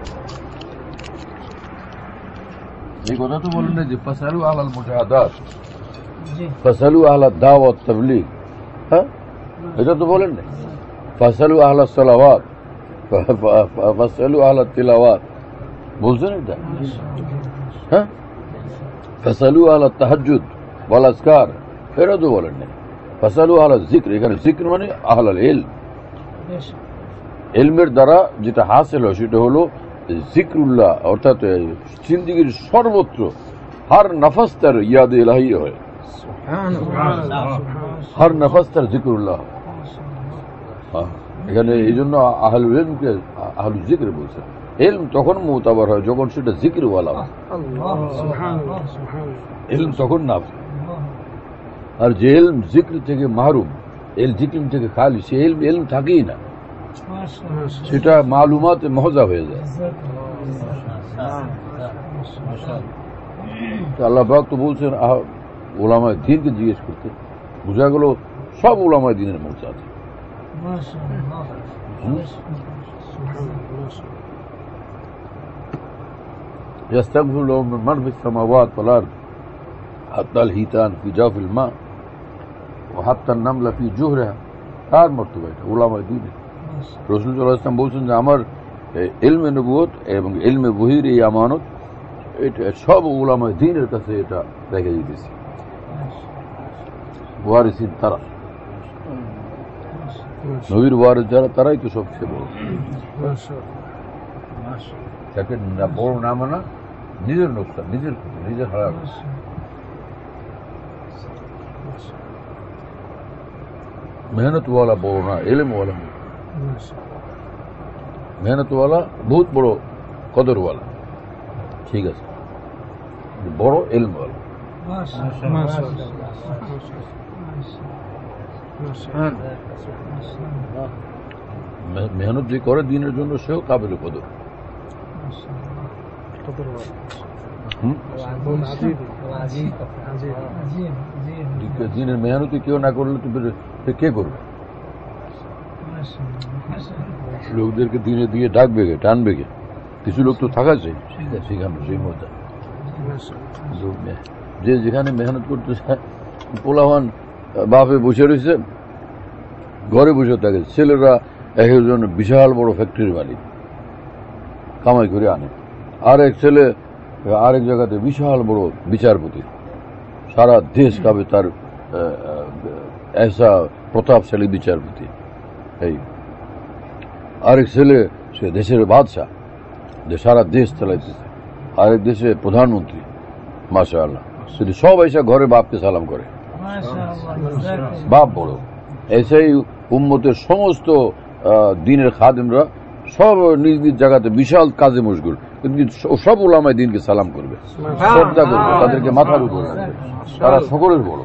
এই কথা তো বলেন না যে ফাসালু আলাল মুজাহাদাত, ফাসালু আলা দাওয়াত তাবলীগ, হ্যাঁ এটা তো বলেন না। ফাসালু আলা সালাওয়াত, ফাসালু আলা তিলাওয়াত বলছেন এটা, হ্যাঁ ফাসালু আলা তাহাজ্জুদ ওয়াল আজকার এটা তো বলেন না। ফাসালু আলা জিক্র, এখানে জিক্র মানে আহলাল ইলম, ইলমের দ্বারা যেটা হাসিল হয় সেটা হলো জিক্রুল্লাহ, অর্থাৎ জিন্দেগীর সর্বত্র হর নফস তার ইয়াদ ইলাহি হয়, হর নফস তার জিক্রুল্লাহ। এখানে এই জন্য আহলুল ইলমকে আহলুল জিক্র বলছে। ইলম তখন মুতাবার হয় যখন সেটা জিক্রওয়ালা হয়, ইলম তখন না। আর যে ইলম জিক্র থেকে মাহরুম, এল জিক্র থেকে খালি, সে ইলম থাকেই না, সেটা মালুমাত মহজা হয়ে যায়। আল্লাহ পাক তো বলছেন উলামায়ে দ্বীনকে জিজ্ঞেস করতে, বোঝা গেল সব উলামায়ে দ্বীনের মধ্যে আছে। يستغفر لهم من في السماوات والأرض حتى الحيتان في جوف الماء وحتى النمل في جحرها। তার মর্তবা এটা উলামায়ে দ্বীন। রাসূল সাল্লাল্লাহু আলাইহি ওয়াসাল্লাম বলছেন যে আমার ইলমে নবুয়ত এবং ইলমে ওহীর এই আমানত এটা সব উলামায়ে দ্বীনের কাছে এটা রেখে দিয়েছি। ওয়ারিসিন তারা, নবীর ওয়ারিস যারা তারাই তো সবচেয়ে বড়। তাকে বড় না মানা নিজের নোকসান, নিজের ক্ষতি, নিজের হারাম। মেহনত ওয়ালা বড় না, ইলম ওয়ালা। মেহনত ওয়ালা বহুত বড়, কদর ওয়ালা, ঠিক আছে, বড় ইলম ওয়ালা। মেহনত যে করে দিনের জন্য সেও কাবিল কদর। দিনের মেহনতি কেউ না করলে তো কে করবে? লোকদেরকে দিনে দিয়ে ডাকবে গে, টানবে গে, কিছু লোক তো থাকা চাই সেখানে, সেই মজা। যে যেখানে মেহনত করতে চায়, পোলাহান বাপে বসে রয়েছে, ঘরে বসে থাকে, ছেলেরা এক একজন বিশাল বড় ফ্যাক্টরির মালিক, কামাই করে আনে। আর এক ছেলে আরেক জায়গাতে বিশাল বড় বিচারপতি, সারা দেশ কাবে তার এসা প্রতাপশালী বিচারপতি। এই আরেক ছেলে সে দেশের বাদশাহ, যে সারা দেশ চালাইতেছে। আরেক দেশে প্রধানমন্ত্রী, মাশাআল্লাহ। শুধু সব এসে ঘরে বাপকে সালাম করে, বাপ বড়। এসেই উম্মতের সমস্ত দিনের খাদেমরা সব নিজ নিজ জায়গাতে বিশাল কাজে মশগুল, কিন্তু সব উলামায়ে দ্বীনকে সালাম করবে, শ্রদ্ধা করবে, তাদেরকে মাথার উপর রাখবে। তারা সকলের বড়।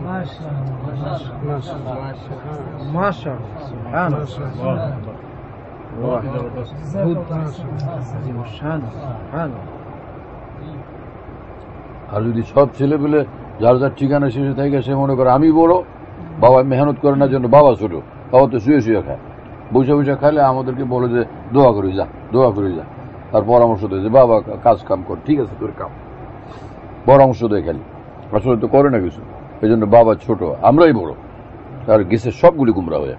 আর যদি সব ছেলে পেলে যার যার ঠিকানা শেষে থাকে, সে মনে করে আমি বড়, বাবা মেহনত করে না জন্য বাবা ছোট, বাবা তো শুয়ে শুয়ে খায়, বসে বসে খাইলে আমাদেরকে বলে যে দোয়া করে যা, দোয়া করে যা। তার পরামর্শ দেয় যে বাবা কাজ কাম কর, ঠিক আছে তোর কাম, পরামর্শ দেয় খালি, আসলে তো করে না কিছু। এই জন্য বাবা ছোট, আমরাই বড়, আর গেছে সবগুলি গুমরা হয়ে।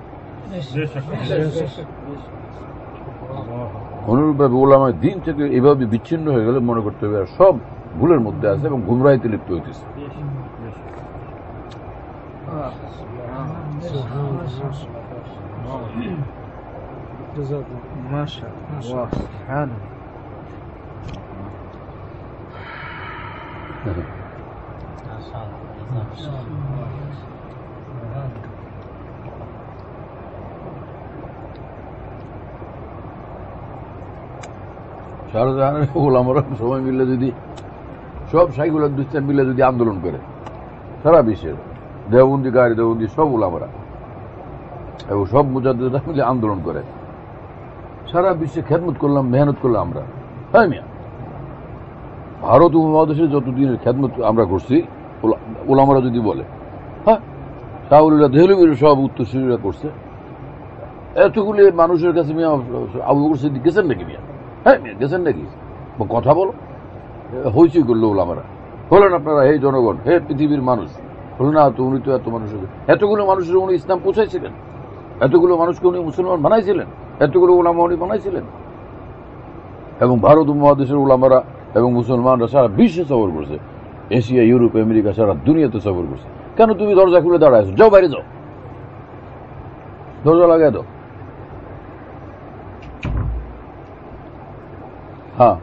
অনুরূপভাবে উলামায়ে দ্বীন থেকে এভাবে বিচ্ছিন্ন হয়ে গেলে মনে করতে হবে সব ভুলের মধ্যে আছে এবং গুমরাহিতে লিপ্ত হইতেছে। শাহজাহানের ওলামারা সবাই মিলে যদি, সব শাইখুল হাদিস মিলে যদি আন্দোলন করে সারা বিশ্বের, দেওবন্দি গাড়ি দেওবন্দি সব ওলামারা এবং সব মুজাদ্দিদরা মিলে আন্দোলন করে, সারা বিশ্বে খেদমত করলাম, মেহনত করলাম আমরা। হ্যাঁ মিয়া, ভারত উপমহাদেশে যতদিনের খেদমত আমরা করছি ওলামারা যদি বলে, হ্যাঁ শাহুল্লাহ দেহলভির সব উত্তরসূরিরা করছে, এতগুলি মানুষের কাছে মিয়া আবু বকর সিদ্দিক গেছেন নাকি মিয়া? হ্যাঁ গেছেন নাকি কথা বলো, হইচি করলো ওলামারা, হলেন আপনারা হে জনগণ, হে পৃথিবীর মানুষ, হলো না তো উনি তো এত মানুষের, এতগুলো মানুষের উনি ইসলাম পৌঁছাইছিলেন, এতগুলো মানুষকে উনি মুসলমান বানাইছিলেন, এতগুলো ওলামা উনি বানাইছিলেন। এবং ভারত উপমহাদেশের ওলামারা এবং মুসলমানরা সারা বিশ্বে সফর করছে, এশিয়া, ইউরোপ, আমেরিকা, সারা দুনিয়াতে সফর করছে। কেন তুমি দরজা খুলে দাঁড়াইছো? যাও বাইরে যাও, দরজা লাগাই দাও। হ্যাঁ,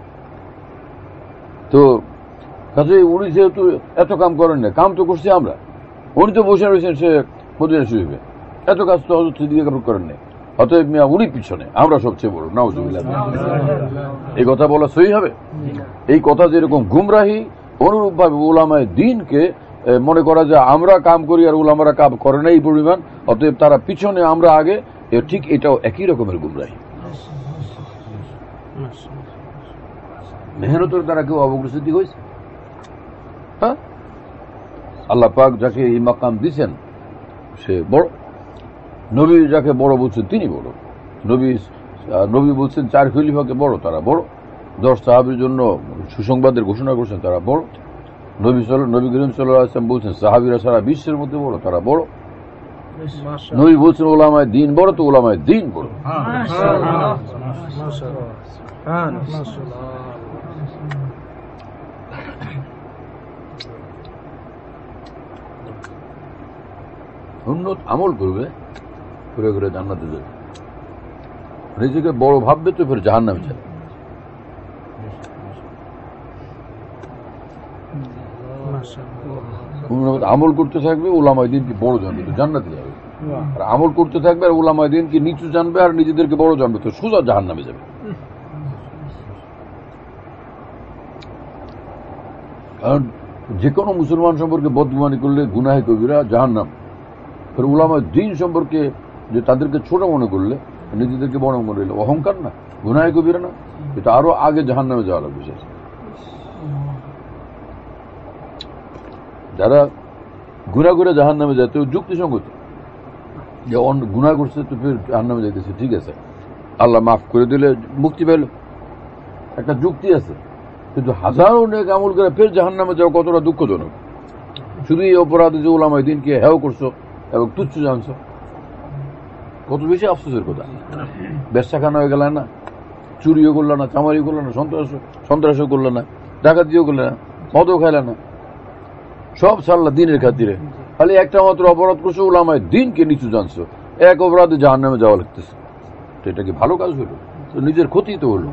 তো কাজে উনি যেহেতু এত কাম করেন না, কাম তো করছি আমরা, উনি তো বসে রয়েছেন সে মদিনা শরীফে, এত কাজ তো হজরত সিদ্দিক আকবর করেন নাই। অতএব মিয়া উনি পিছনে, আমরা সবচেয়ে বড়, নাউজুবিল্লাহ। এই কথা বলা সহি হবে? এই কথা যেরকম গুমরাহি, অনুরূপ ভাবে উলামায়ে দ্বীনকে মনে করা যায় আমরা কাম করি আর উলামারা কাম করে না এই পরিমাণ, অতএব তারা পিছনে আমরা আগে, ঠিক এটাও একই রকমের গুমরাহি। মেহনতের দ্বারা কেউ অগ্রগতি হয়েছে? হ্যাঁ, আল্লাহ পাক যাকে এই মাকাম দিচ্ছেন সে বড়, নবী যাকে বড় বলছেন তিনি বড়, নবী বলছেন 4 খলিফাকে বড়, তারা বড়, 10 সাহাবীর জন্য সুসংবাদের ঘোষণা করছেন, তারা বড়, নবী করিম সাল্লাল্লাহু আলাইহি ওয়াসাল্লাম বলছেন সাহাবীরা সারা বিশ্বের মধ্যে বড়, তারা বড়, নবী বলছেন উলামায়ে দ্বীন বড়, তো উলামায়ে দ্বীন বড়। উন্নত আমল করবে, ঘুরে ঘুরে জান্নাতে যাবে, নিজেকে বড় ভাববে তো ফের জাহান্নামে যাবে। আমল করতে থাকবে, উলামায়ে দ্বীনকে বড় জানবে তো জান্নাতে যাবে, আর আমল করতে থাকবে আর উলামায়ে দ্বীনকে নিচু জানবে আর নিজেদেরকে বড় জানবে তো সোজা জাহান্নামে যাবে। কারণ যে কোনো মুসলমান সম্পর্কে বদগুমানি করলে গুনাহে কবিরা, জাহান্নাম। উলামায়ে দ্বীন সম্পর্কে যে তাদেরকে ছোট মনে করলে, নিজেদেরকে বড় মনে করলে অহংকার না, গুনাহে কবিরা না, এটা আরো আগে জাহান্নামে যাওয়া লাগবে। যারা গুনাহ করে জাহান্নামে যায় তো যুক্তিসঙ্গত, যে গুনাহ করছে তো ফের জাহান্নামে যাইতেছে, ঠিক আছে, আল্লাহ মাফ করে দিলে মুক্তি পেল, একটা যুক্তি আছে। কিন্তু হাজারো নেক আমল করে ফের জাহান্নামে যাওয়া কতটা দুঃখজনক। শুধু এই অপরাধে যে উলামায়ে দ্বীনকে হেয় করছো এবং তুচ্ছ জানছো, কত বেশি আফসোসের কথা। ব্যবসাখানা হয়ে গেল না, চুরিও করল না, চামারিও করল না, সন্ত্রাসও করল না, ডাকাতিও করল না, মদও খাইল না, সব ছাড়লা দিনের খাতিরে। খালি একটা মাত্র অপরাধ করছো, উলামায়ে দ্বীনকে নিচু জানছো, এক অপরাধে জাহান্নামে যাওয়া লাগতেছে। তো এটা কি ভালো কাজ হলো? তো নিজের ক্ষতি তো হলো।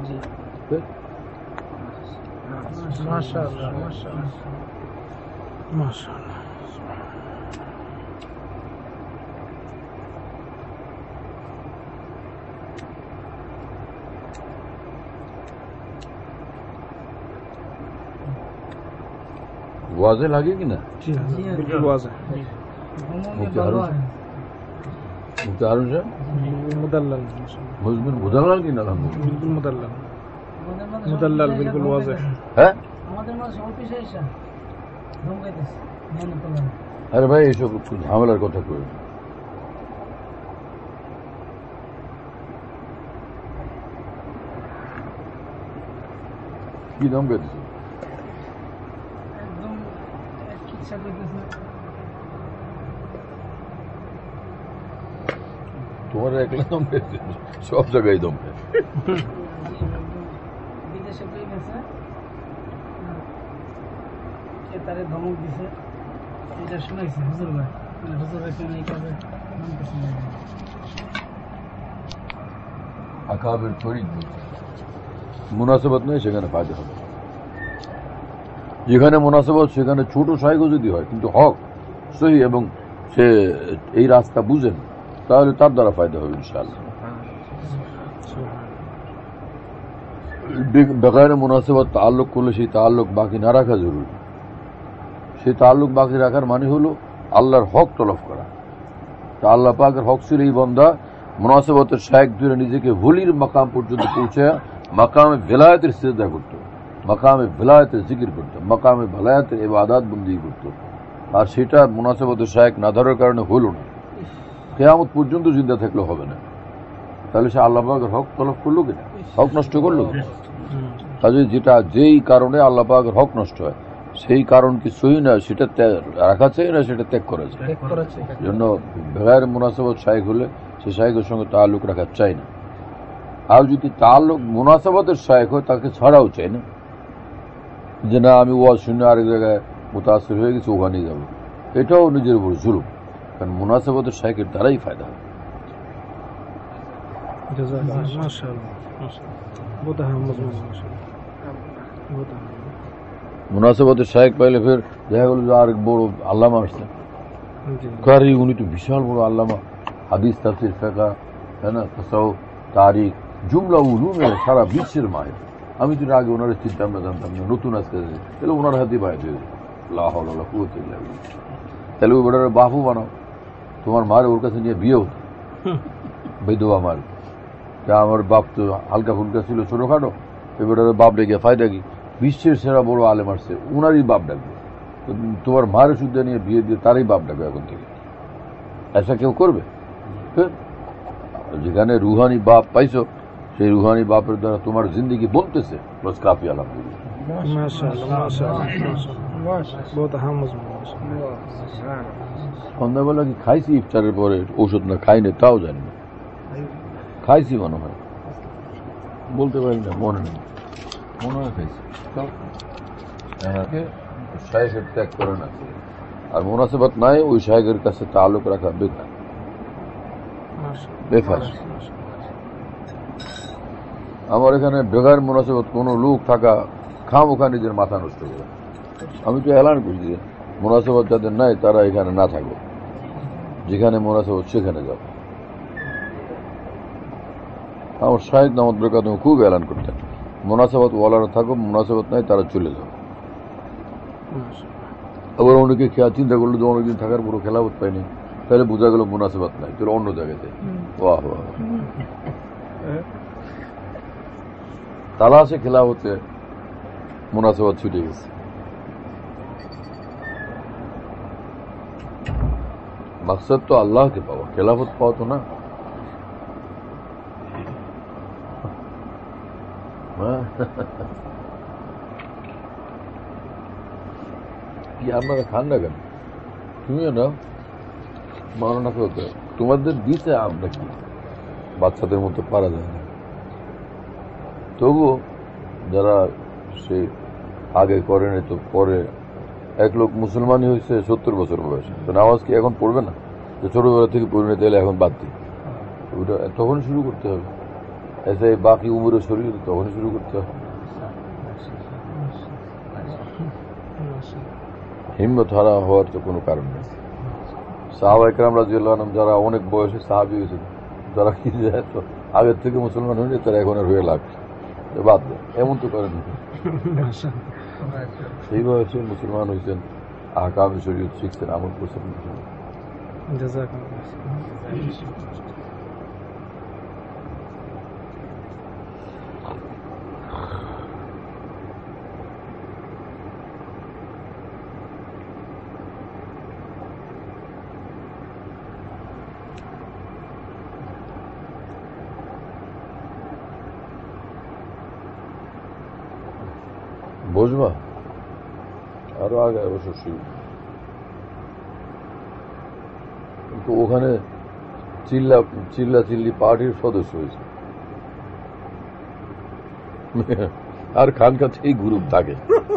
মাশাআল্লাহ, মাশাআল্লাহ, মাশাআল্লাহ। वाजे लगे कि ना? बिल्कुल वाज़े। मुख्तारुन से मुदल्लल, मुजमिन मुदल्लल की ना? अल्हम्दुलिल्लाह बिल्कुल मुदल्लल, बिल्कुल वाज़े है। আমাদের মাঝে অল্প এসে ধমকাইতেছে মেহনত করলে। अरे भाई এইসব ঝামেলার কথা কই, কি ধমকাইতেছে? একদম ইচ্ছা করতেছে তোমার একলা ধমকাইছে, সব জায়গায় ধমকায়। বিদেশে কই গেছে, কে তারে ধমক দিছে, এটা শুনাইছে হুজুর ভাই, হুজুর এখানে এই কাজে নাম করছে না। আকাবের ফরিদ মুনাসাবাত নেই, সেখানে ফায়দা হবে। যেখানে মুনাসাবাত সেখানে ছোট সাইগো যদি হয়, কিন্তু হক সহি এবং সে এই রাস্তা বুঝেন, তাহলে তার দ্বারা ফায়দা হবে ইনশাআল্লাহ। বেগারে মুনাসাবাত তাল্লুক করলে সেই তাল্লুক বাকি না রাখা জরুরি। সেই তাল্লুক বাকি রাখার মানে হলো আল্লাহর হক তলব করা। তা আল্লাহ পাকের হক ছিল এই বান্দা মুনাসাবাতের শায়েখ ধরে নিজেকে ওলির মাকাম পর্যন্ত পৌঁছে মাকামে ভেলায়েতের সিজদা করত, মাকামে ভেলায়েতের জিকির করত, মাকামে ভেলায়েতের ইবাদত বন্দেগী করত। আর সেটা মুনাসাবাতের শায়েখ না ধরার কারণে হলো না, কিয়ামত পর্যন্ত জিন্দা থাকলে হবে না। তাহলে সে আল্লাহ পাকের হক তলব করলো কিনা, হক নষ্ট করলো কিনা? কাজে যেই কারণে আল্লাহ পাকের হক নষ্ট হয় সেই কারণ কি সহি না, সেটা রাখা চাই না সেটা ত্যাগ করা যায়। জন্য বেগায়ের মুনাসাবত শায়েখ হলে সে শায়েখের সঙ্গে তাল্লুক রাখা চাই না। আর যদি তাল্লুক মুনাসাবতের শায়েখ হয় তাকে ছাড়াও চাই না, যে না আমি ওয়াজ শুনে আরেক জায়গায় মুতাসির হয়ে গেছি ওখানে যাব, এটাও নিজের উপর জুলুম। কারণ মুনাসাবতের শায়েখের দ্বারাই ফায়দা হয়। মুনাসাবতের শায়েখ পাইলে ফের দেখা গেল যে আরেক বড় আল্লামা আসছে, কারি উনি তো বিশাল বড় আল্লামা, হাদিস তাফসীর ফিকহ, হ্যাঁ না, তাসাউফ, তারিখ, জুমলা উলুমের সারা বিশ্বের মাহির। আমি তো আগে ওনার চিন্তা আমরা জানতাম না, নতুন আজকে তাহলে ওনার হাতে বাইরে হয়ে যায়। লা হাওলা ওয়ালা কুওয়াতা ইল্লা বিল্লাহ। তাহলে ওই বেটার বাপু বানাও, তোমার মার ওর কাছে নিয়ে বিয়ে হতো, বেদুয়া মার। যা আমার বাপ তো হালকা ফুলকা ছিল, ছোটখাটো, ওই বেটার বাপ ডেকে ফায়দা কি? বিশ্বের সেরা বড় আলেম আসছে, উনারই বাপ ডাকবে। তোমার মায়ের শুদ্ধ নিয়ে বিয়ে দিয়ে তারই বাপ ডাকবে এখন থেকে। ऐसा কেউ করবে? যেখানে রুহানি বাপ পাইছো, সেই রুহানি বাপের দ্বারা তোমার জিন্দগি বলতেছে, বস কাফি আলহামদুলিল্লাহ। সন্ধ্যাবেলা কি খাইছি ইফতারের পরে ওষুধ না খাইনি তাও জানি না, খাইছি মনে হয়, বলতে পারি না, মনে নেই, মনে হয় খাইছি। শায়েখের ত্যাগ করে না, আর মুনাসিবত নাই ওই শায়েখের কাছে তাল্লুক রাখা বেকার, বেফাস। আমার এখানে বেগার মুনাসিবত কোন লোক থাকা খামোখা নিজের মাথা নষ্ট করে। আমি তো এলান করছি যে মুনাসিবত যাদের নাই তারা এখানে না থাকবে, যেখানে মুনাসিবত সেখানে যাবে। আমার শায়েখ নামত বরকাত খুব এলান করতেন, মুনাসিবত ওয়ালারা থাকো, মুনাসিবত নাই তারা চলে যাবে। আবার অনেকে চিন্তা করলো যে অনেকদিন থাকার পুরো খেলাফত পাইনি, তাহলে বোঝা গেল মুনাসিবত নাই, তাহলে অন্য জায়গাতে। বাহ বাহ, তালাশে খেলাফতে মুনাসিবত ছুটে গেছে। মকসদ তো আল্লাহকে পাওয়া, খেলাফত পাওয়া তো না। কি আপনারা খান না কেন? তুমিও নাও, মানো না কেউ, তোমাদের দিতে আমরা কি বাচ্চাদের মতো পারা যায় না। তবুও যারা সে আগে করেনি তো পরে, এক লোক মুসলমানই হয়েছে 70 বছর বয়সে, তো নামাজ কি এখন পড়বে না? তো ছোটবেলা থেকে পড়বে তাহলে এখন বাদ দিই, ওটা তখন শুরু করতে হবে। এসে বাকি উমরের শরীর তখন শুরু করতে হবে। হিম্মত হারা হওয়ার তো কোনো কারণ নেই। সাহাবা ইকরাম রাদিয়াল্লাহু আনহুম যারা অনেক বয়সে সাহাবী হয়েছিল, যারা কি যায় তো আগের থেকে মুসলমান হয়নি, তারা এখন আর হয়ে লাগছে বাদ দেয়, এমন তো করেন। সেই বয়সে মুসলমান হয়েছেন, আহকামে শরীয়ত শিখছেন, আমল করছেন। বসবা আরো আগে অবশ্যই, কিন্তু ওখানে চিল্লি পার্টির সদস্য হয়েছে, আর খানকা এই গ্রুপ থাকে,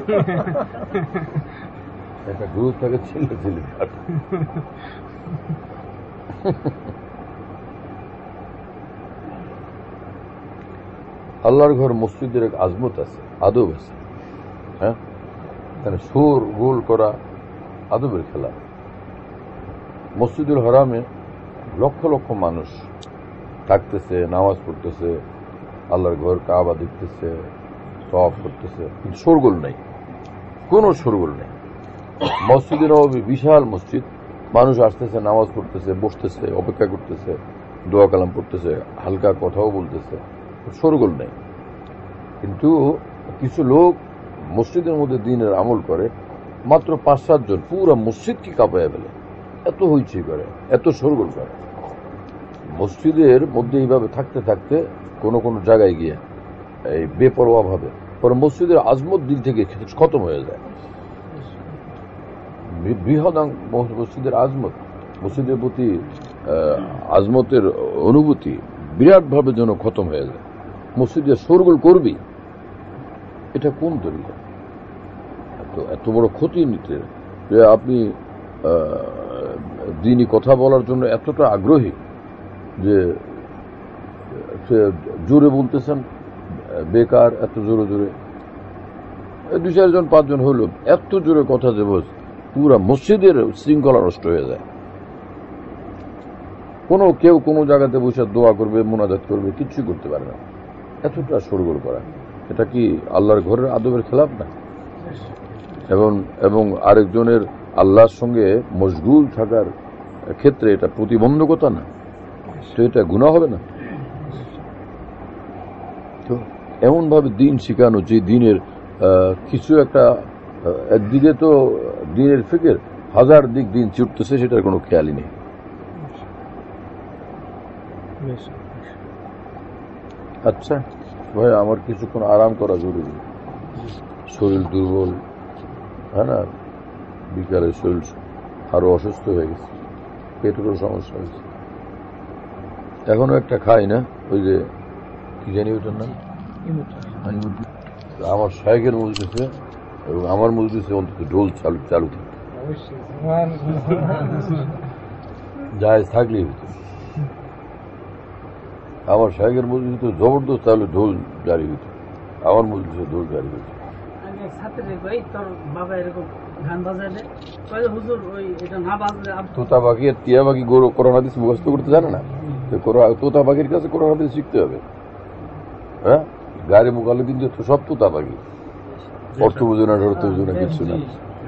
একটা গ্রুপ থাকে চিল্লি পার্টি। আল্লাহর ঘর মসজিদের এক আজমত আছে, আদব আছে। হ্যাঁ, এখানে সুর গোল করা আদবের খেলা। মসজিদুল হারামে লক্ষ লক্ষ মানুষ থাকতেছে, নামাজ পড়তেছে, আল্লাহর ঘর কাবা দেখতেছে, তওয়াফ করতেছে, কিন্তু শোরগোল নাই, কোনো শোরগোল নেই। মসজিদে নববী বিশাল মসজিদ, মানুষ আসতেছে, নামাজ পড়তেছে, বসতেছে, অপেক্ষা করতেছে, দোয়া কালাম পড়তেছে, হালকা কথাও বলতেছে, শোরগোল নেই। কিন্তু কিছু লোক মসজিদের মধ্যে দিনের আমল করে, মাত্র 5-7 জন পুরো মসজিদ কি কাঁপাইয়া ফেলে, এত হইচই করে, এত শোরগোল করে। মসজিদের মধ্যে এইভাবে থাকতে থাকতে কোনো কোনো জায়গায় গিয়ে এই বেপরোয়া ভাবে পরে মসজিদের আজমত দিল থেকে খতম হয়ে যায়। বৃহদাং মসজিদের আজমত, মসজিদের প্রতি আজমতের অনুভূতি বিরাটভাবে যেন খতম হয়ে যায়। মসজিদে শোরগোল করবি, এটা কোন তরিকা? এত বড় ক্ষতি নিতে যে আপনি দিনই কথা বলার জন্য এতটা আগ্রহী যে সে জোরে বলতেছেন, বেকার এত জোরে জোরে 2-4 জন 5 জন হলো, এত জোরে কথা যে পুরা মসজিদের শৃঙ্খলা নষ্ট হয়ে যায়। কেউ কোনো জায়গাতে বসে দোয়া করবে, মোনাজাত করবে, কিচ্ছু করতে পারে না, এতটা শোরগোল করা। এটা কি আল্লাহর ঘরের আদবের খেলাফ না? এবং আরেকজনের আল্লাহর সঙ্গে মশগুল থাকার ক্ষেত্রে এটা প্রতিবন্ধকতা না? তো এটা গুনাহ হবে না? তো এমন ভাবে দিন শিখানো যে দিনের কিছু একটা, একদিকে তো দিনের ফিকের 1000 দিক দিন ছুটতেছে, সেটার কোনো খেয়ালই নেই। আচ্ছা ভাই, আমার কিছুক্ষণ আরাম করা জরুরি, শরীর দুর্বল, হ্যাঁ না, বিকালে শরীর আরো অসুস্থ হয়ে গেছে, পেটেরও সমস্যা হয়েছে। এখনো একটা খাই না, ওই যে কি জানি ওটার নাম, আমার শায়েখের মজলিসে এবং আমার মজলিসে অন্তত ঢোল চালু থাকে, জায়েজ থাকলেই হতো। আমার শায়েখের মজলিসে তো জবরদস্ত তাহলে ঢোল জারি হতো, আমার মজলিসে ঢোল জারি হতো। তোতা পাখি আর টিয়া পাখি কোরআন হাদিস মুখস্থ করতে জানে না, তোতা পাখির কাছে কোরআন হাদিস শিখতে হবে। হ্যাঁ, গাড়ি মোকালে কিন্তু সব তোতা পাখি, অর্থ বুঝে না, অর্থ বুঝে না, কিছু না।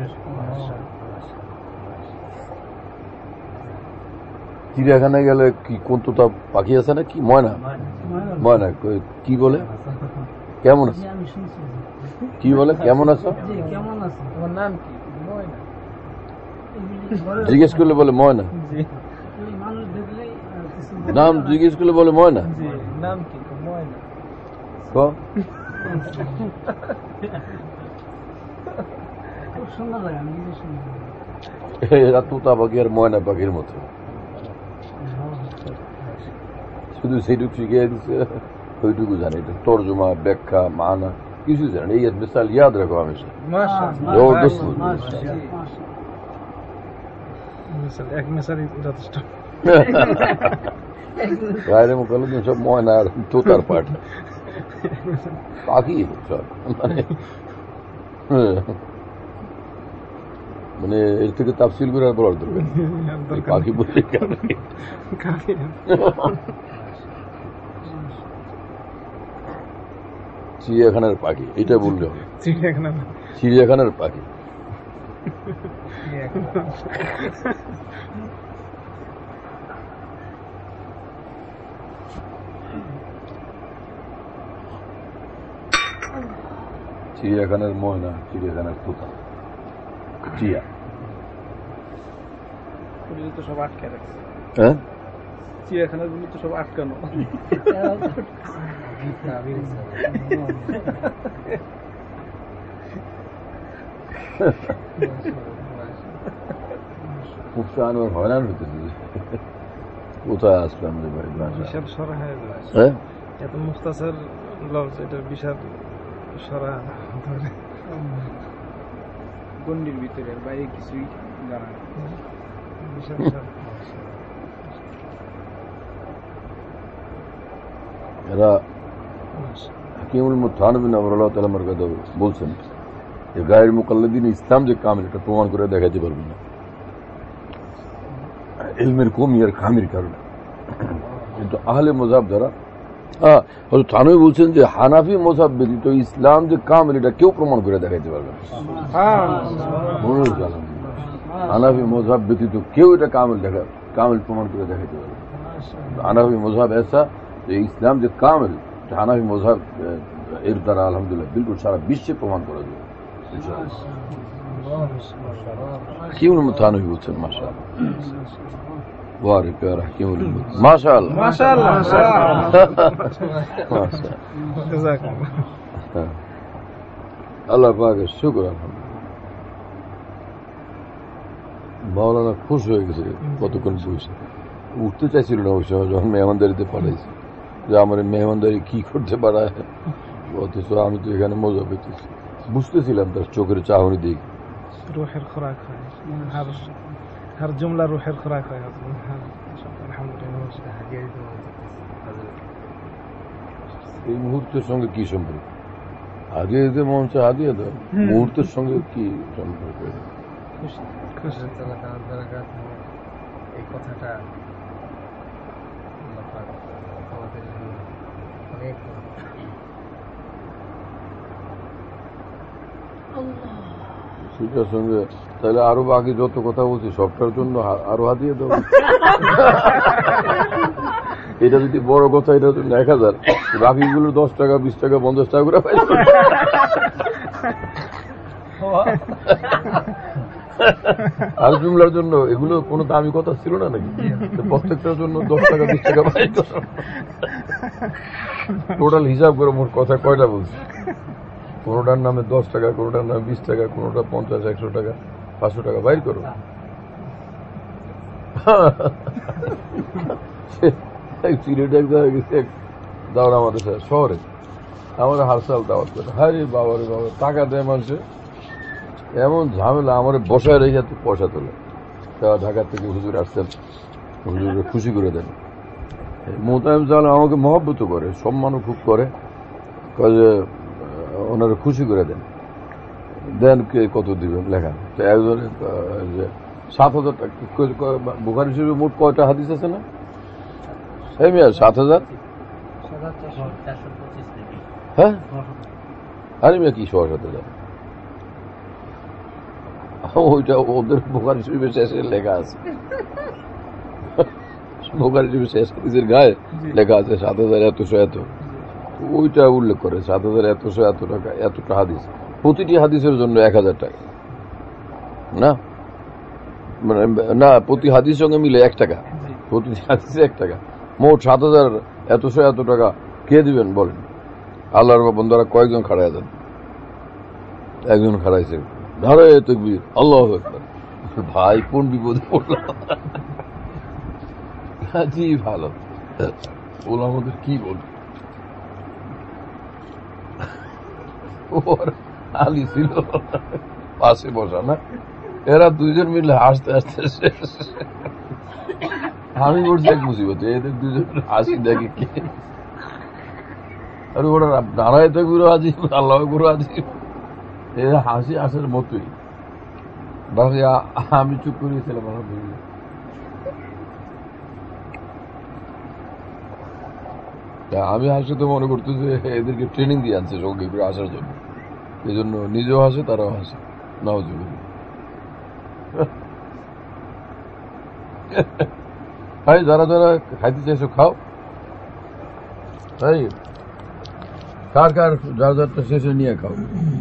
চিড়িয়াখানায় গেলে কি কোন তোতা পাখি আছে না, কি ময়না, ময়না কি বলে, কেমন আছে, কি বলে, কেমন আছো, জিজ্ঞেস করলে বলে ময়না, নাম জিজ্ঞেস করলে বলে ময়না। এরা তোতা পাখি আর ময়না পাখির মতো, শুধু সেইটুকু শিখিয়ে দিচ্ছে, ওইটুকু জানি, এটা তর্জমা, ব্যাখ্যা, মানা কিছু জানি। এই মিসাল ইয়াদ রাখো হামেশা, জবরদস্ত গায়ের মোকালে সব ময়না আর তোতার পাঠ, পাখি সব, মানে এর থেকে তাফসিল করে আর বলার দরকার, পাখি বলতে চিড়িয়াখানার পাখি, এটা বললে হবে, চিড়িয়াখানার পাখি। চিড়িয়াখানার ময়না, চিড়িয়াখানার তোতা, টিয়া, তো সব আটকে রাখছে। হ্যাঁ, চিড়িয়াখানার গুলো তো সব আটকানো। হয়রান হইতেছে, কোথায় আসলাম রে ভাই, বিশাল সরা হয়ে যায়। হ্যাঁ, এত মুখতাসার লফজ, এটা বিশাল সরা ধরে গন্ডির ভিতরে, বাইরে কিছুই জানা নেই, বিশাল সরা। এরা হাকিমুল মুথানবিন রাদিয়াল্লাহু তাআলা মারকাদা বলছেন যে গায়ের মুকাল্লিদিন ইসলাম যে কামিল, এটা প্রমাণ করে দেখাতে পারবে না ইলমের কমি আর খামির কারণে। কিন্তু আহলে মযহাব যারা, হযরত থানভী বলছেন যে হানাফি মযহাব ব্যতীত ইসলাম যে কামিল, এটা কেউ প্রমাণ করে দেখাতে পারবে না। হানাফি মযহাব ব্যতীত কেউ এটা কামিল প্রমাণ করে দেখাতে পারবে না। হানাফি মযহাব এসা যে ইসলাম যে কামিল, হানাফি মযহাব এর দ্বারা আলহামদুলিল্লাহ বিলকুল সারা বিশ্বে প্রমাণ করা যাবে। হাকিমুল মুথানবী বলছেন, মাশাআল্লাহ। वाह प्यारा क्यों माशाअल्लाह माशाअल्लाह আল্লাহ পাকের শুকর মাওলানা খুশ হয়ে গেছে কতক্ষণ বসে উঠতে চাইছিল না ওই সময় যখন মেহমানদারিতে পাঠাইছে যে আমার মেহমানদারি কি করতে পারায় অথচ আমি তো এখানে মজা পেতেছি বুঝতেছিলাম তার চোখের চাহনি দিকে روحي الخراك هر جملة روحي الخراك الحمد لله এই মুহূর্তের সঙ্গে কি সম্পর্ক হাদিয়া দিতে মন চায় হাদিয়া দাও মুহূর্তের সঙ্গে কি সম্পর্ক এই কথাটা আল্লাহ পাক আমাদের জন্য অনেক সেটার সঙ্গে তাহলে আরো বাকি যত কথা বলছি সবটার জন্য আরো হাতিয়ে দাও এটা যদি বড় কথা এটার জন্য 1000 বাকিগুলো 10 টাকা 20 টাকা 50 টাকা করে পাইছো আর জুমলার জন্য এগুলো কোনো দামি কথা ছিল না নাকি প্রত্যেকটার জন্য 10 টাকা 20 টাকা পাইছো টোটাল হিসাব করে মোট কথা কয়টা বলছি কোনোটার নামে 10 টাকা কোনোটার নামে 20 টাকা কোনোটা 50 100 টাকা 500 টাকা বাইর করো সিলেটে এক জায়গায় গেছে দাওয়ার আমাদের শহরে আমার হারসাল দাওয়াত করে হারে বাবা রে বাবা টাকা দেয় মানুষে এমন ঝামেলা আমার বসায় রেখে পয়সা তোলে ঢাকা থেকে হুজুর আসছেন হুজুরে খুশি করে দেন মোতায়েম জাল আমাকে মহব্বত করে সম্মানও খুব করে যে ওনারা খুশি করে দেন কে কত দিবেন লেখা তো একজনে 7,000 টাকা বুখারী শরীফে মোট কয়টা হাদিস আছে না এই মেয়ে 7,000 হ্যাঁ আরে মেয়ে কি 7,000 ওইটা ওদের বুখারী শরীফের শেষে লেখা আছে বুখারী শরীফের শেষ হাদিসের গায়ে লেখা আছে 7,000 এত ওইটা উল্লেখ করে 7,000 এত টাকা এতটা হাদিস প্রতিটি হাদিসের জন্য 1,000 টাকা না মানে না প্রতি হাদিসের সঙ্গে মিলে 1 টাকা প্রতিটি হাদিসে 1 টাকা মোট 7,000 এত টাকা কে দিবেন বলেন আল্লাহর বন্দারা কয়েকজন খাড়া আছেন একজন খাড়াইছে ধরে তাকবীর আল্লাহু আকবার ভাই কোন বিপদে পড়লাম জি ভালো ওলামাদের কি বলবো ওর আলী ছিল পাশে বসা না এরা দুইজন মিলে হাসতে আমি বলছি এক মুসিবত এদের দুজন হাসি দেখে কে আর ওরা দাঁড়ায় তো গুরু আজি আল্লাহ গুরু আজি এরা হাসি আসার মতোই বাকি আমি চুপ করিয়েছিলাম আলহামদুলিল্লাহ আমি হাসে তো মনে করতো যে এদেরকে ট্রেনিং দিয়ে আনছে সঙ্গে করে আসার জন্য এই জন্য নিজেও হাসে তারাও হাসে নাউজুবিল্লাহ ভাই যারা যারা খাইতে চাইছো খাও তাই কার যার যারটা শেষে নিয়ে খাও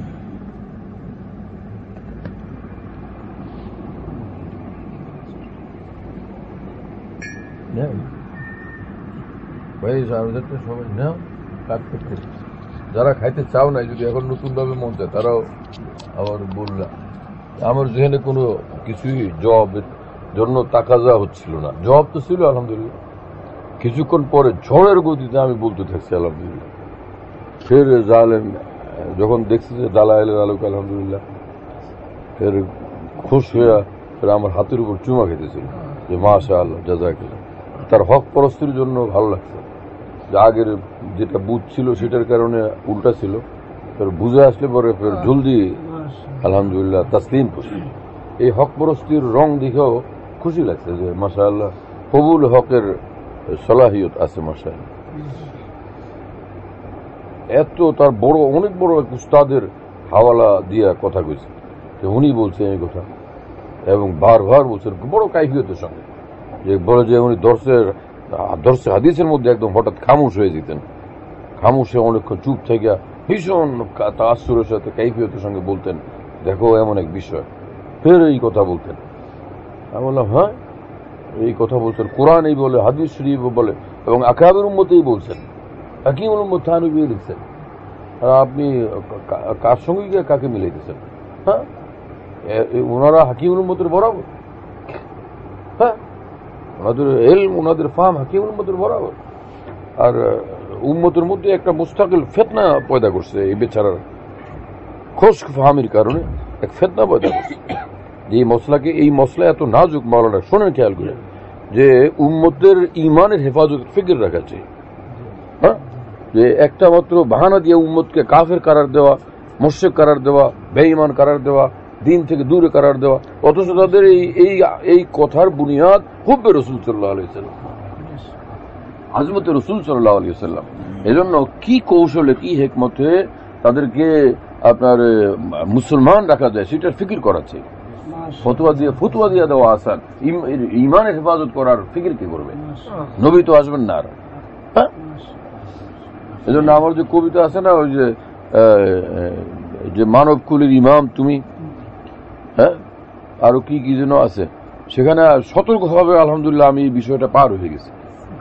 ভাই যার সবাই নাও কাজ করতে যারা খাইতে চাও নাই যদি এখন নতুন ভাবে মন চায় তারাও আবার বললাম আমার যেখানে কোনো কিছুই জবের জন্য তাকাজা হচ্ছিল না জব তো ছিল আলহামদুলিল্লাহ কিছুক্ষণ পরে ঝড়ের গতিতে আমি বলতে থাকছি আলহামদুলিল্লাহ ফের জালেম যখন দেখছি যে দালাইলের আলোক আলহামদুলিল্লাহ ফের খুশ হয়ে ফের আমার হাতের উপর চুমা খেতেছিল যে মাশাআল্লাহ জাযাকাল্লাহ তার হক পরস্তির জন্য ভালো লাগছে যে আগের যেটা বুঝ ছিল সেটার কারণে উল্টা ছিল ফের বুঝে আসলে পরে ফের জলদি আলহামদুলিল্লাহ তাসলিম করছি এই হক পরস্তির রং দেখেও খুশি লাগছে যে মাশাআল্লাহ কবুল হকের সলাহিয়ত আছে মাশাআল্লাহ এত তার বড় অনেক বড় এক উস্তাদের হাওয়ালা দিয়া কথা কইছে যে উনি বলছেন এই কথা এবং বারবার বলছেন বড় কাইফিয়তের সঙ্গে যে বলে যে উনি দর্শে হাদিসের মধ্যে একদম হঠাৎ খামোশ হয়ে যেতেন খামোশে অনেকক্ষণ চুপ থেকে ভীষণ তাআসসুরের সাথে কাইফিয়তের সঙ্গে বলতেন দেখো এমন এক বিষয় ফের এই কথা বলতেন আমি বললাম হ্যাঁ এই কথা বলছেন, কোরআন এই বলে, হাদিস শরীফ বলে, এবং আকাবির উম্মতেই বলছেন, হাকিমুল উম্মত থানবী লিখছেন। আর আপনি কার সঙ্গে গিয়ে কাকে মিলাইতেছেন? হ্যাঁ, ওনারা হাকিমুল উম্মতের বরাবর। হ্যাঁ, ওনাদের এলম, ওনাদের ফাহাম হাকিমুল উম্মতের বরাবর। আর উম্মতের মধ্যে একটা মুস্তাকিল ফিতনা পয়দা করছে এই বেচারার খোশ ফাহামির কারণে, এক ফিতনা পয়দা করছে। যে মশলাকে, এই মশলা এত নাজুক, মাওলানা শোনেন খেয়াল করে, যে উম্মতের ইমানের হেফাজত ফিকির রাখা চাই। হ্যাঁ, যে একটা মাত্র বাহানা দিয়ে উম্মতকে কাফের কারার দেওয়া, মুশরিক কারার দেওয়া, বেঈমান কারার দেওয়া, দিন থেকে দূরে কারার দেওয়া, অথচ তাদের এই কথার বুনিয়াদ হুব্বে রাসূল সাল্লাল্লাহু আলাইহি ওয়াসাল্লাম, আজমতে রাসূল সাল্লাল্লাহু আলাইহি ওয়াসাল্লাম। এজন্য কি কৌশলে, কি হিকমতে তাদেরকে আপনার মুসলমান রাখা যায় সেটার ফিকির করাচ্ছে। ফতুয়া দিয়ে দেওয়া আসান, ইমানের হেফাজত করার ফিকির কি করবে? নবী তো আসবেন না। আর হ্যাঁ, এজন্য আমার যে কবিতা আছে না, ওই যে মানব কুলের ইমাম তুমি, হ্যাঁ, আরো কি কি যেন আছে, সেখানে সতর্কভাবে আলহামদুলিল্লাহ আমি এই বিষয়টা পার হয়ে গেছি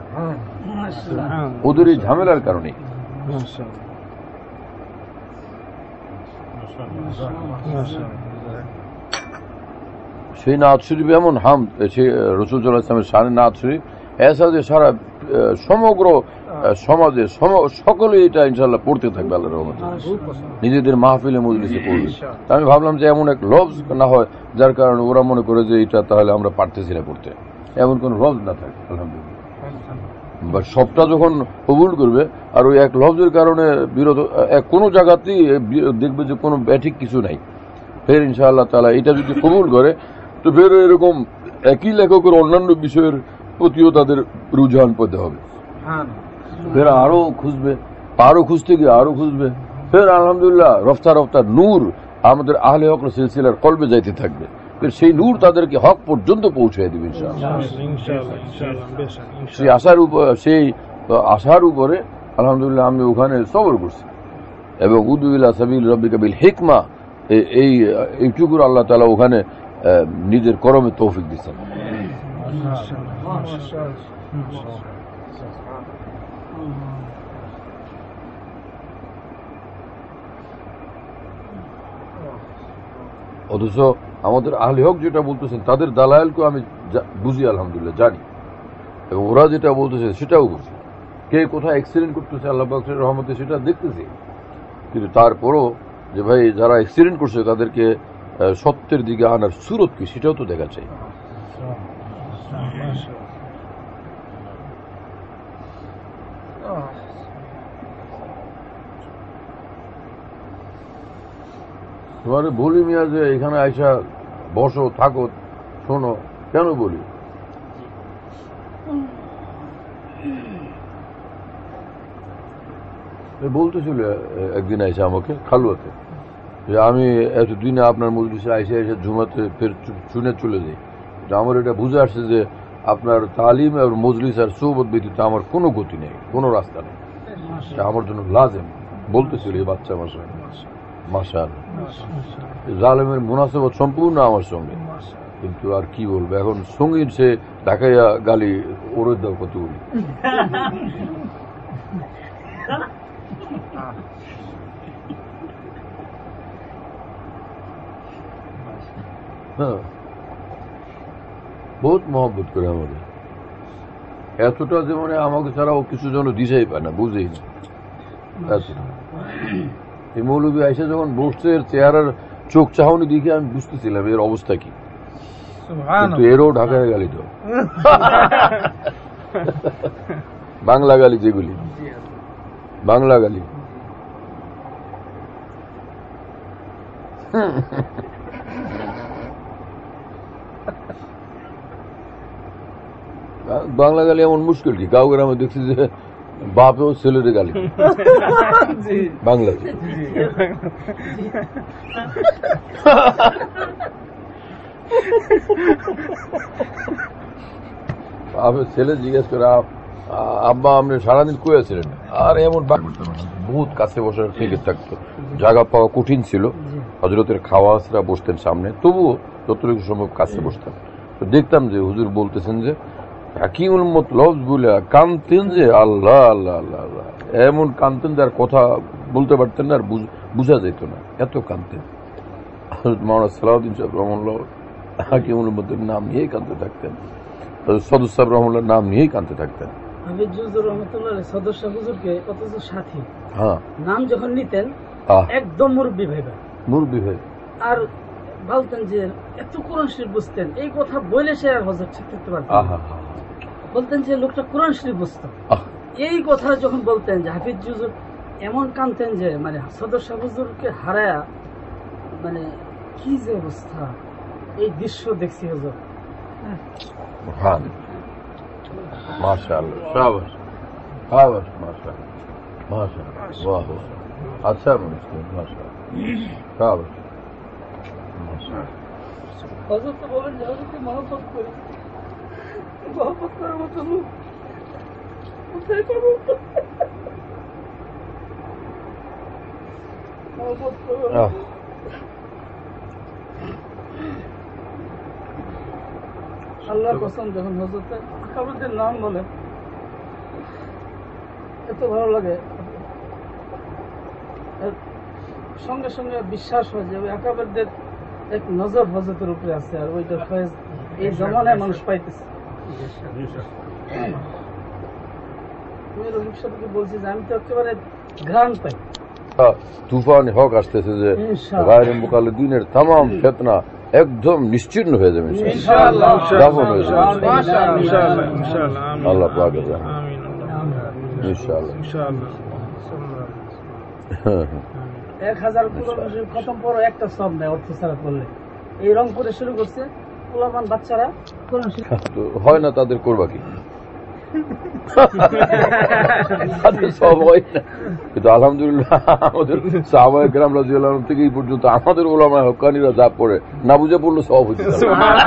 ওদের এই ঝামেলার কারণে। সেই নাত শরীফ এমন হাম, সে রাসূল সাল্লাল্লাহু আলাইহি ওয়াসাল্লামের শানে নাত শরীফ এসা যে সারা সমগ্র সমাজে সকলে এটা ইনশাআল্লাহ পড়তে থাকবে আল্লাহর রহমতে, নিজেদের মাহফিলে মজলিসে পড়বে। আমি ভাবলাম যে এমন এক লফজ না হয় যার কারণে ওরা মনে করে যে এটা তাহলে আমরা পারতেছি না করতে, এমন কোন লফজ না থাকে আলহামদুলিল্লাহ। বা সবটা যখন কবুল করবে, আর ওই এক লফজের কারণে বিরোধ কোনো জায়গাতেই দেখবে যে কোনো ব্যাঠিক কিছু নাই, ফের ইনশাআল্লাহ তাআলা এটা যদি কবুল করে তো ফের এরকম একই লেখকের অন্যান্য বিষয়ের প্রতিও তাদের রুঝান পেতে হবে, ফের আরো খুঁজবে, আরো খুঁজতে গিয়ে আরো খুঁজবে, ফের আলহামদুলিল্লাহ রফতা রফতা নূর আমাদের আহলে হক সিলসিলার কলবে যাইতে থাকবে, ফের সেই নূর তাদেরকে হক পর্যন্ত পৌঁছে দিবে ইনশাআল্লাহ। সেই আশার উপরে আলহামদুলিল্লাহ আমি ওখানে সবর করছি, এবং উদু ইলা সাবিল রাব্বিকা বিল হিকমা, এইটুকুর আল্লাহ তাআলা ওখানে নিজের করমে তৌফিক দিচ্ছেন। অথচ আমাদের আহলে হক যেটা বলতেছেন তাদের দালায়েলকে আমি বুঝি আলহামদুলিল্লাহ, জানি, এবং ওরা যেটা বলতেছে সেটাও বুঝি। কে কোথায় এক্সিডেন্ট করতেছে আল্লাহ পাকের রহমতে সেটা দেখতেছি, কিন্তু তারপরও যে ভাই যারা এক্সিডেন্ট করছে তাদেরকে সত্যের দিকে আনার সুরত কি সেটাও তো দেখা চাই। তোমারে বলি মিয়া যে এখানে আইসা বসো, থাকো, শোনো, কেন বলি? বলতেছিল একদিন আইসা আমাকে খালুয়াতে যে আমি এতদিনে আপনার মজলিসে আইসা এসে ঝুমাতে ফের শুনে চলে যাই। আমার এটা বুঝে আসছে যে আপনার তালিম আর মজলিস আর সোহবত ব্যতীত আমার কোনো গতি নেই, কোনো রাস্তা নেই, আমার জন্য লাজেম। বলতেছিল এই বাচ্চা আমার সঙ্গে, মাশাআল্লাহ জালেমের মুনাসাবত সম্পূর্ণ আমার সঙ্গে, কিন্তু আর কি বলবো, এখন সঙ্গীত সে ঢাকাইয়া গালি ওরে দাও কতগুলি। হ্যাঁ, বহুত মহব্বত করে আমাদের, এতটা যে মানে আমাকে ছাড়া ও কিছু জন দিশাই পায় না, বুঝেই না এতটা। এই মৌলবী আইসা যখন বসছে এর চেহারার চোখ চাহনি দেখে আমি বুঝতেছিলাম এর অবস্থা কি, কিন্তু এরও ঢাকায় গালি তো বাংলা গালি, যেগুলি বাংলা গালি, বাংলা গালি এমন মুশকিল কি, কাউ গ্রামে দেখছি যে বাপেও ছেলের গালি বাংলা। ছেলে জিজ্ঞেস করে আব্বা আপনি সারাদিন কয়েছিলেন, আর এমন বহুত কাছে বসার ফিকির থাকতো, জায়গা পাওয়া কঠিন ছিল, হযরতের খাওয়াসরা বসতেন সামনে, তবুও যতটুকু সম্ভব কাছে বসতেন। তো দেখতাম যে হুজুর বলতেছেন যে হাকিমুল উম্মত লফজ বলে কানতেন যে আল্লাহ আল্লাহ আল্লাহ আল্লাহ, এমন কানতেন যার কথা বলতে পারতেন না আর বুঝা যেত না, এত কানতেন। মাওলানা সালাউদ্দিন সাহেব রহমানুল্লাহ হাকিমুল উম্মতের নাম নিয়েই কানতে থাকতেন, সদর সাহেব রহমানুল্লাহর নাম নিয়েই কানতে থাকতেন। হাফিজ হুজুর রহমতুল্লাহ সদস্য হুজুরকে অথচ সাথী হ্যাঁ, নাম যখন নিতেন একদম মুরব্বী ভাইবা, মুরব্বী ভাই, আর বলতেন যে এত কোরআন শরীফ বুঝতেন, এই কথা বলে সে আর হজরত ঠিক থাকতে পারতেন। বলতেন যে লোকটা কোরআন শরীফ বুঝত, এই কথা যখন বলতেন যে হাফিজ হুজুর এমন কানতেন যে মানে সদস্য হুজুরকে হারায়া মানে কি যে অবস্থা, এই দৃশ্য দেখছি হুজুর। হ্যাঁ মাশাআল্লাহ, শাবাশ শাবাশ, মাশাআল্লাহ মাশাআল্লাহ, বাহ বাহ, আচ্ছা মুশকিল, মাশাআল্লাহ, শাবাশ মাশাআল্লাহ। হযরত তো বলেন যে হযরতকে মহব্বত করি, মহব্বত করার মতো লোক কোথায় পাবো? মহব্বত করো। আল্লাহর কসম, যখন হযরতের আকাবেরদের নাম বলে এত ভালো লাগে, সঙ্গে সঙ্গে বিশ্বাস হয় যে ওই আকাবেরদের এক নজর হযরতের উপরে আছে, আর ওইটা ফয়েজ এই জমানায় মানুষ পাইতেছে। আমি রফিক সাহেবকে বলছি যে আমি তো একেবারে ঘ্রাণ পাই। তুফান হক আসতেছে যে গায়রে মুকাল্লিদিনের তামাম ফিতনা একদম নিশ্চিহ্ন হয়ে যাবে, ইনশাআল্লাহ, দাফন হয়ে যাবে ইনশাআল্লাহ, ইনশাআল্লাহ, আল্লাহ পাকের রহমত, আমিন, ইনশাআল্লাহ ইনশাআল্লাহ। 1000 কোরআন শরীফ খতম পড়ো একটা সব নেই অর্থ ছাড়া পড়লে। এই রংপুরে শুরু করছে পোলাপান বাচ্চারা কোরআন শরীফ তো হয় না, তাদের করবা কি? তাদের সব হয় না, কিন্তু আলহামদুলিল্লাহ আমাদের সাহাবায়ে কেরাম রাদিয়াল্লাহু আনহুম থেকে এই পর্যন্ত আমাদের উলামায়ে হক্কানীরা যা পড়ে না বুঝে পড়লে সব হইতে পারে।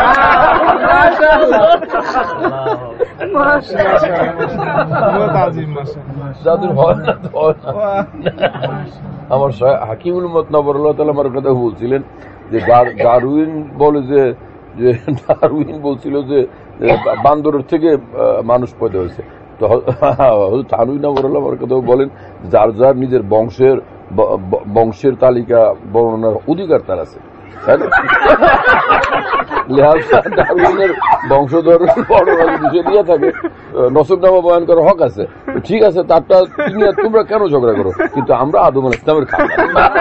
যাদের হয় না তো হয় না। আমার হাকিমুল উম্মত নবরুল্লাহ তাআলা আমার কথা বলছিলেন যে ডারউইন বলে যে ডারউইন বলছিল যে বান্দরের থেকে মানুষ পয়দা হয়েছে, তো থানুই নবরুল্লাহ আমার কথা বলেন যার যার নিজের বংশের তালিকা বর্ণনার অধিকার তার আছে, ডারউইনের বংশধর বিষয় দিয়ে থাকে, নসবনামা বয়ান করার হক আছে, ঠিক আছে, তারটা তোমরা কেন ঝগড়া করো, কিন্তু আমরা আদম আলাইহিস সালামের খাওয়া,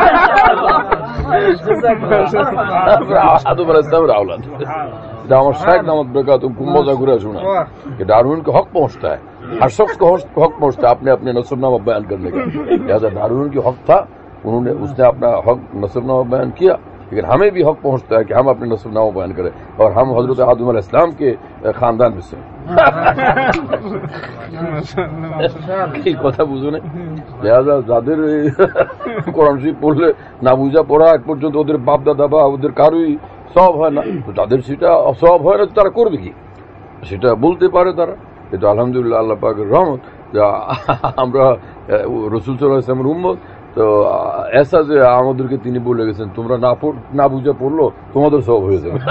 আদম আলাইহিস সালামের আওলাদ। আমার শাইখ নামত বেকাত খুব মজা করে শোনা कि डार्विन को हक पहुंचता है, हर शख्स को हक पहुंचता है अपने अपने नसबनामा बयान करने का, लिहाजा डार्विन की हक था, उसने अपना हक नसबनामा बयान किया, लेकिन हमें भी हक पहुंचता है कि हम अपने नसबनामा बयान करें, और हम हजरत आदम अलैहिस्सलाम के खानदान में से এই কথা বুঝো না। লিহাজা যাদের কোরআন শরীফ পড়লে না বুঝা পড়া এক পর্যন্ত ওদের বাপ দাদা বা ওদের কারোই সব হয় না, তো তাদের সেটা সব হয় না, তারা করবে কি, সেটা বলতে পারে তারা। কিন্তু আলহামদুলিল্লাহ আল্লাহ পাকের রহমত, আমরা রাসূল সাল্লাল্লাহু আলাইহি ওয়াসাল্লামের উম্মত, তো এসা যে আমাদেরকে তিনি বলে গেছেন তোমরা না বুঝে পড়লো তোমাদের সব হয়ে যাবে।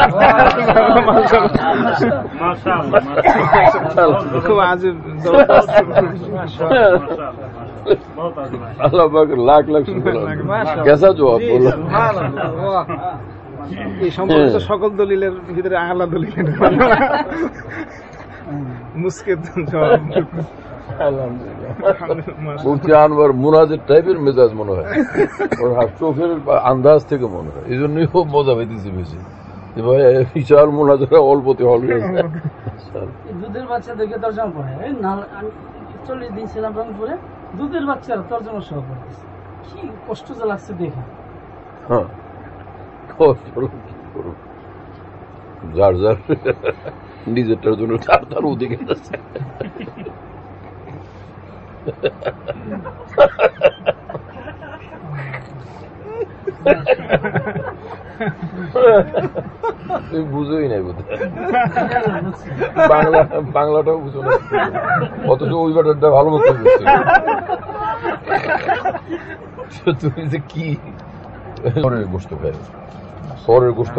আল্লাহ পাকের লাখ লাখ শুকর, কেসা জবাব বললো। এই সম্পর্কিত সকল দলিলের ভিতরে আলা দলিলের মুসকে জবাব। মুফতি আনওয়ার মুনাজের টাইপের মেজাজ মনে হয়, ওর চোখের আন্দাজ থেকে মনে হয়, এই জন্যই খুব মজা পেতেছি বেশি। বিশাল মুনাজারা অল্পতে হল। দুধের বাচ্চা দেখে তর্জমা পড়ে, আমি 40 দিন ছিলাম রংপুরে, দুধের বাচ্চারা তর্জমা সহ পড়তেছে, কি কষ্ট যে লাগছে দেখে। হ্যাঁ, যার যার নিজেরটার জন্য তার তার ওদিকে আছে। তুমি বুঝোই নাই বোধ হয়, বাংলাটাও বুঝো না, অথচ ওই ব্যাটারটা ভালো মতো বুঝছো তুমি যে কি পরের গোষ্ঠ খাই, পরের গোষ্ঠ